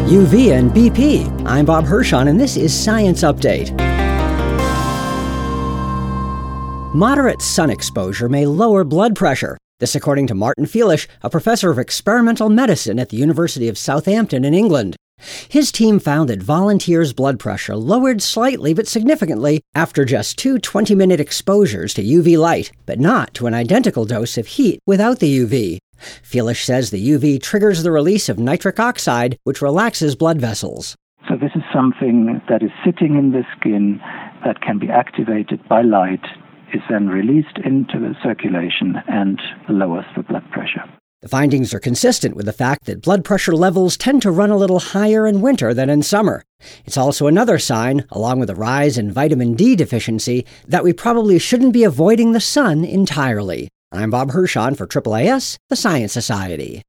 UV and BP. I'm Bob Hirschon, and this is Science Update. Moderate sun exposure may lower blood pressure. This according to Martin Feilish, a professor of experimental medicine at the University of Southampton in England. His team found that volunteers' blood pressure lowered slightly but significantly after just 2 20-minute exposures to UV light, but not to an identical dose of heat without the UV. Feilish says the UV triggers the release of nitric oxide, which relaxes blood vessels. So this is something that is sitting in the skin that can be activated by light, is then released into the circulation and lowers the blood pressure. The findings are consistent with the fact that blood pressure levels tend to run a little higher in winter than in summer. It's also another sign, along with a rise in vitamin D deficiency, that we probably shouldn't be avoiding the sun entirely. I'm Bob Hirschon for AAAS, the Science Society.